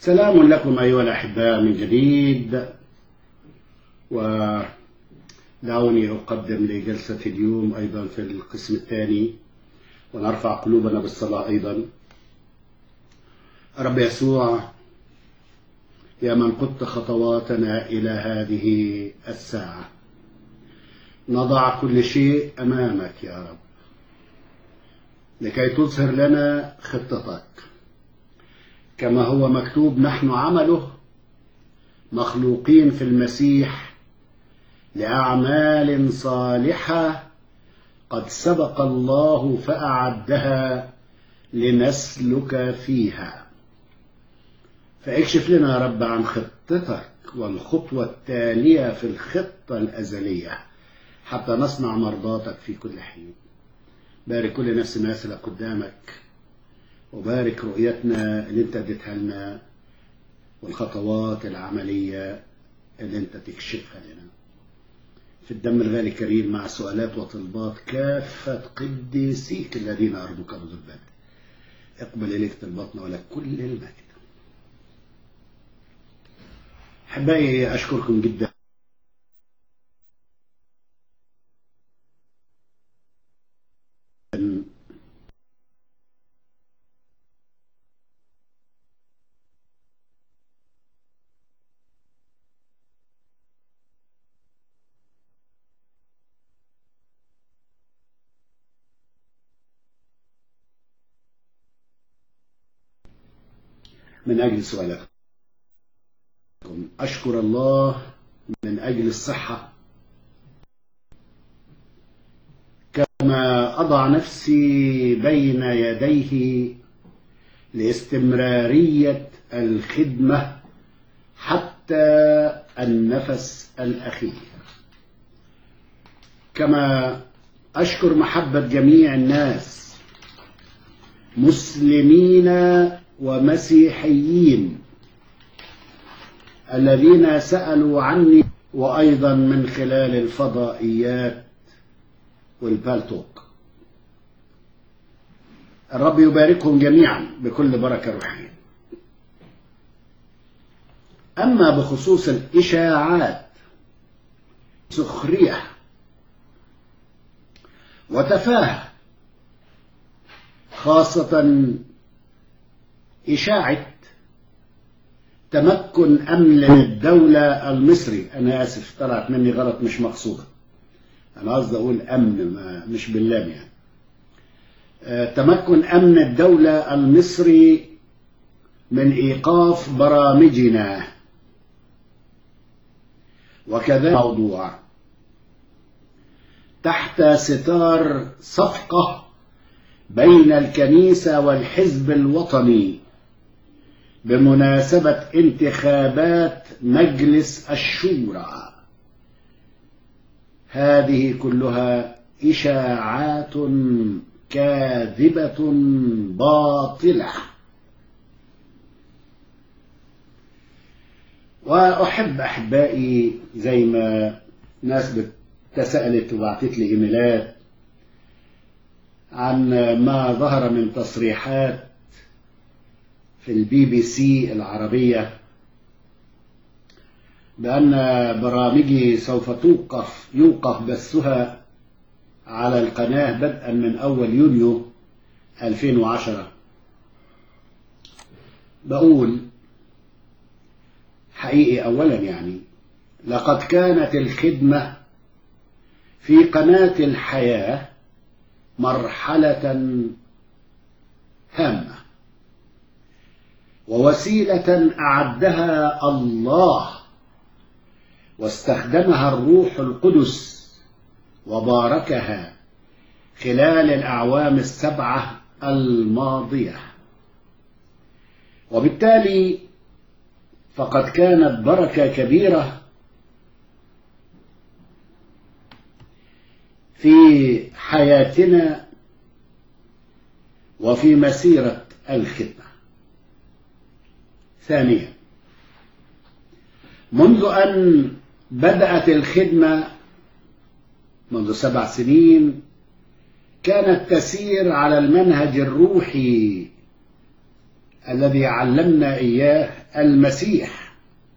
سلام لكم أيها الأحباء من جديد، ودعوني أقدم لجلسة اليوم أيضا في القسم الثاني، ونرفع قلوبنا بالصلاة أيضا. رب يسوع، يا من قدت خطواتنا إلى هذه الساعة، نضع كل شيء أمامك يا رب لكي تظهر لنا خطتك. كما هو مكتوب: نحن عمله مخلوقين في المسيح لأعمال صالحة قد سبق الله فأعدها لنسلك فيها. فاكشف لنا يا رب عن خطتك والخطوة التالية في الخطة الأزلية حتى نصنع مرضاتك في كل حين. بارك كل نفس ناسلة قدامك، وبارك رؤيتنا اللي انت اديتها لنا والخطوات العملية اللي انت تكشفها لنا في الدم الغالي الكريم، مع سؤالات وطلبات كافة قديسيك الذين أرضوك منذ البدء. اقبل إليك طلباتنا ولك كل المجد. أحبائي، أشكركم جدا من أجل سؤالكم. أشكر الله من أجل الصحة، كما أضع نفسي بين يديه لاستمرارية الخدمة حتى النفس الأخير. كما أشكر محبة جميع الناس، مسلمين ومسيحيين، الذين سألوا عني، وأيضا من خلال الفضائيات والبالتوك. الرب يباركهم جميعا بكل بركة روحية. أما بخصوص الإشاعات، سخرية وتفاهة، خاصة إشاعة تمكن أمن الدولة المصري. أنا آسف، طلعت مني غلط مش مقصودة، أنا قصدي أقول أمن مش باللام يعني. تمكن أمن الدولة المصري من إيقاف برامجنا، وكذا موضوع تحت ستار صفقة بين الكنيسة والحزب الوطني بمناسبة انتخابات مجلس الشورى. هذه كلها إشاعات كاذبة باطلة. وأحب أحبائي، زي ما ناس تسألت وبعتت لي إيميلات عن ما ظهر من تصريحات في الBBC العربية بأن برامجي سوف يوقف بثها على القناة بدءا من أول يونيو 2010. بقول حقيقي أولا، يعني لقد كانت الخدمة في قناة الحياة مرحلة هامة ووسيلة أعدها الله واستخدمها الروح القدس وباركها خلال الأعوام السبعة الماضية، وبالتالي فقد كانت بركة كبيرة في حياتنا وفي مسيرة الخدمة. ثانيا، منذ أن بدأت الخدمة منذ 7 سنين، كانت تسير على المنهج الروحي الذي علمنا إياه المسيح،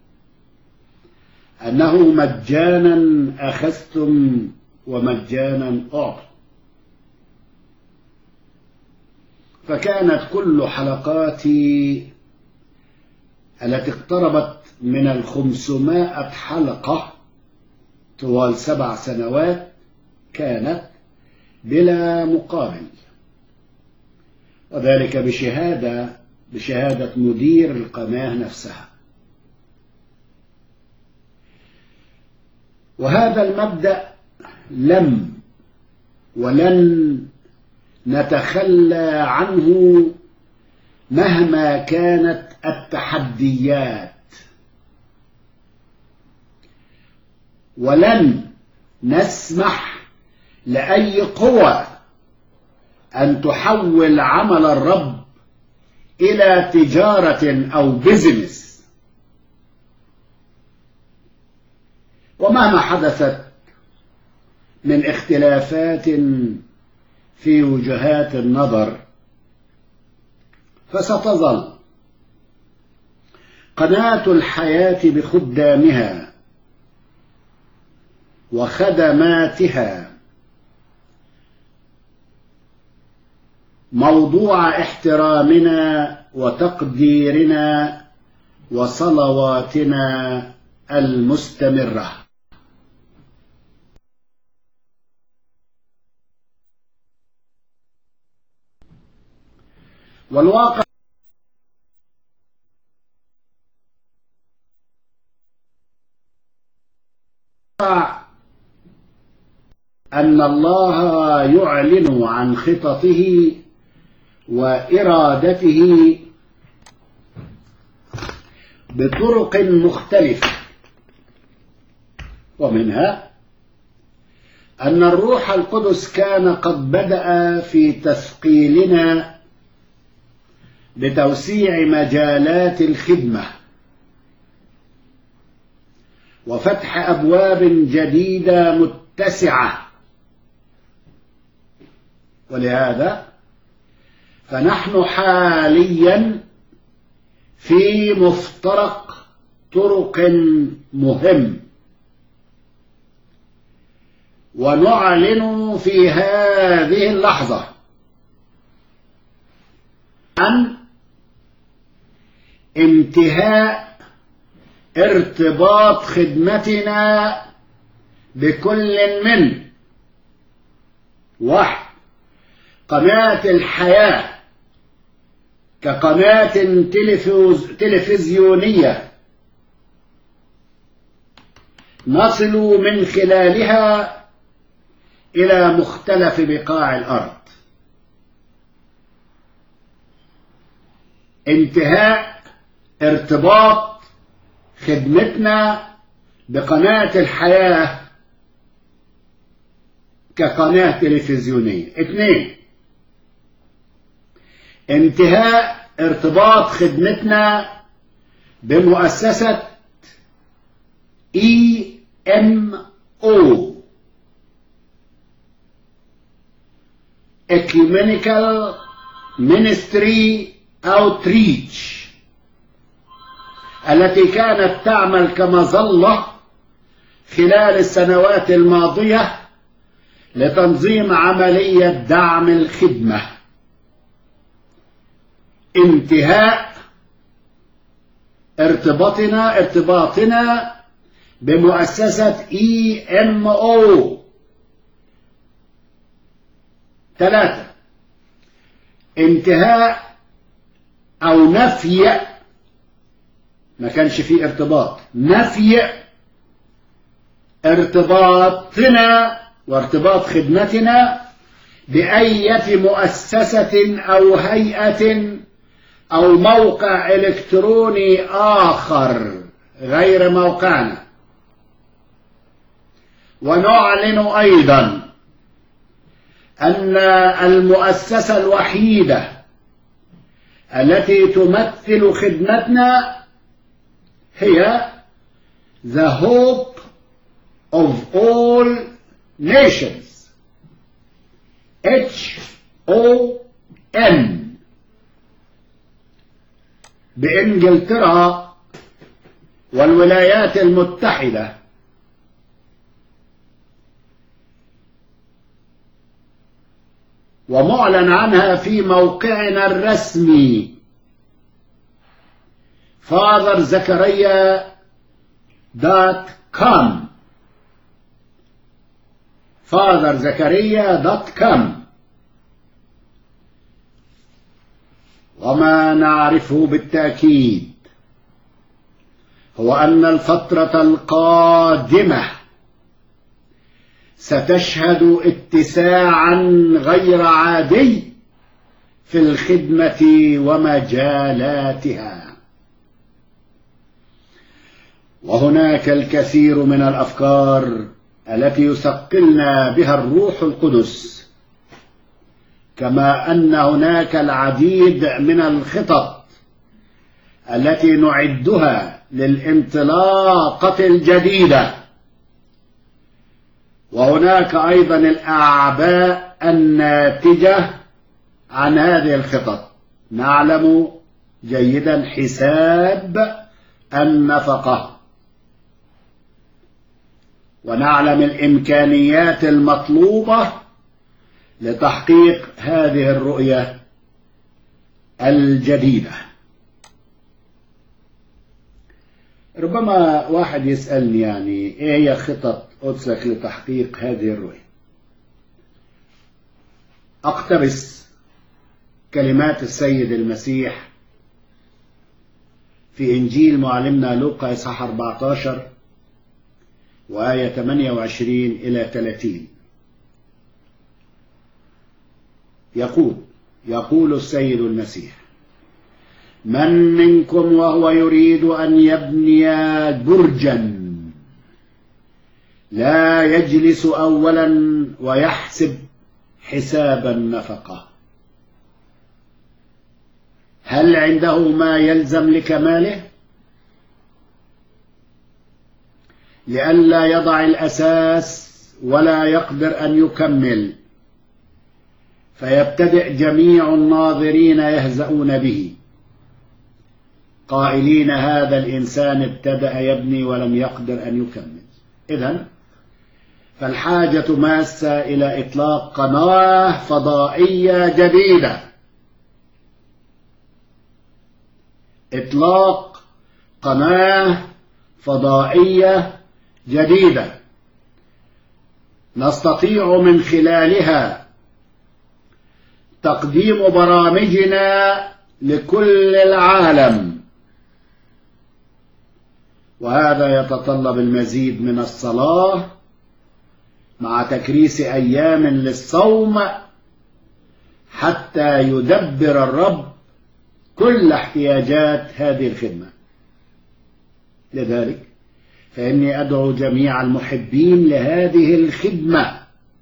أنه مجانا أخذتم ومجانا أعطوا. فكانت كل حلقاتي التي اقتربت من 500 حلقة طوال 7 سنوات كانت بلا مقابل، وذلك بشهادة مدير القناة نفسها. وهذا المبدأ لم ولن نتخلى عنه مهما كانت التحديات، ولن نسمح لأي قوة أن تحول عمل الرب إلى تجارة أو بزنس. ومهما حدثت من اختلافات في وجهات النظر، فستظل قناة الحياة بخدامها وخدماتها موضوع احترامنا وتقديرنا وصلواتنا المستمرة. والواقع أن الله يعلن عن خططه وإرادته بطرق مختلفة، ومنها أن الروح القدس كان قد بدأ في تثقيلنا بتوسيع مجالات الخدمة وفتح أبواب جديدة متسعة. ولهذا فنحن حاليا في مفترق طرق مهم، ونعلن في هذه اللحظة عن انتهاء ارتباط خدمتنا بكل من 1. قناة الحياة كقناة تلفزيونية نصل من خلالها إلى مختلف بقاع الأرض. انتهاء ارتباط خدمتنا بقناة الحياة كقناة تلفزيونية. 2. انتهاء ارتباط خدمتنا بمؤسسة EMO Ecumenical Ministry Outreach التي كانت تعمل كمظلة خلال السنوات الماضية لتنظيم عملية دعم الخدمة. انتهاء ارتباطنا بمؤسسة EMO. 3. انتهاء أو نفي، ما كانش فيه ارتباط، نفي ارتباطنا وارتباط خدمتنا بأية مؤسسة أو هيئة أو موقع إلكتروني آخر غير موقعنا. ونعلن أيضا أن المؤسسة الوحيدة التي تمثل خدمتنا هي The Hope of All Nations HON بإنجلترا والولايات المتحدة، ومعلن عنها في موقعنا الرسمي FatherZakaria.com FatherZakaria.com. وما نعرفه بالتأكيد هو أن الفترة القادمة ستشهد اتساعا غير عادي في الخدمة ومجالاتها، وهناك الكثير من الأفكار التي يثقلنا بها الروح القدس، كما أن هناك العديد من الخطط التي نعدها للانطلاقة الجديدة، وهناك أيضا الأعباء الناتجة عن هذه الخطط. نعلم جيدا حساب النفقة، ونعلم الإمكانيات المطلوبة لتحقيق هذه الرؤية الجديدة. ربما واحد يسألني يعني ايه هي خطط قدسك لتحقيق هذه الرؤية؟ اقتبس كلمات السيد المسيح في إنجيل معلمنا لوقا إصحاح 14 وآية 28 إلى 30. يقول السيد المسيح: من منكم وهو يريد أن يبني برجا لا يجلس أولا ويحسب حساب النفقة، هل عنده ما يلزم لكماله، لئلا يضع الأساس ولا يقدر أن يكمل، فيبتدئ جميع الناظرين يهزؤون به قائلين هذا الإنسان ابتدأ يبني ولم يقدر أن يكمل. إذن فالحاجة ماسة إلى إطلاق قناة فضائية جديدة، إطلاق قناة فضائية جديدة نستطيع من خلالها تقديم برامجنا لكل العالم، وهذا يتطلب المزيد من الصلاة مع تكريس أيام للصوم حتى يدبر الرب كل احتياجات هذه الخدمة. لذلك فإني أدعو جميع المحبين لهذه الخدمة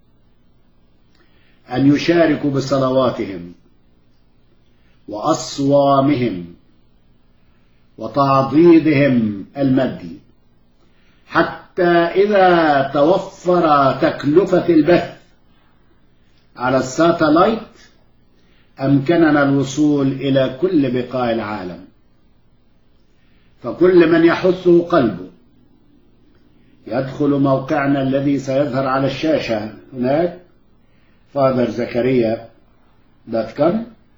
أن يشاركوا بصلواتهم وأصوامهم وتعضيدهم المادي، حتى إذا توفر تكلفة البث على الساتلايت أمكننا الوصول إلى كل بقاع العالم. فكل من يحثه قلبه يدخل موقعنا الذي سيظهر على الشاشة هناك FatherZakaria.com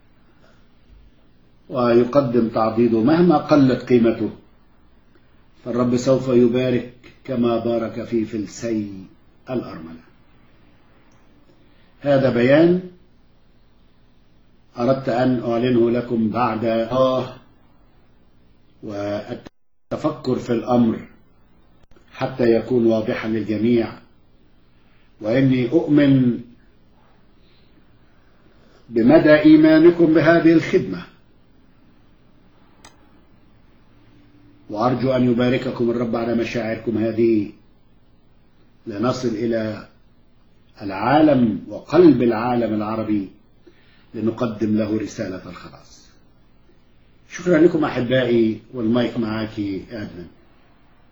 ويقدم تعضيده مهما قلت قيمته، فالرب سوف يبارك كما بارك في فلسي الأرملة. هذا بيان أردت أن أعلنه لكم بعد والتفكر في الأمر حتى يكون واضحا للجميع، وإني أؤمن بمدى إيمانكم بهذه الخدمة، وأرجو أن يبارككم الرب على مشاعركم هذه لنصل إلى العالم وقلب العالم العربي لنقدم له رسالة الخلاص. شكرا لكم أحبائي، والمايك معاكي آدم.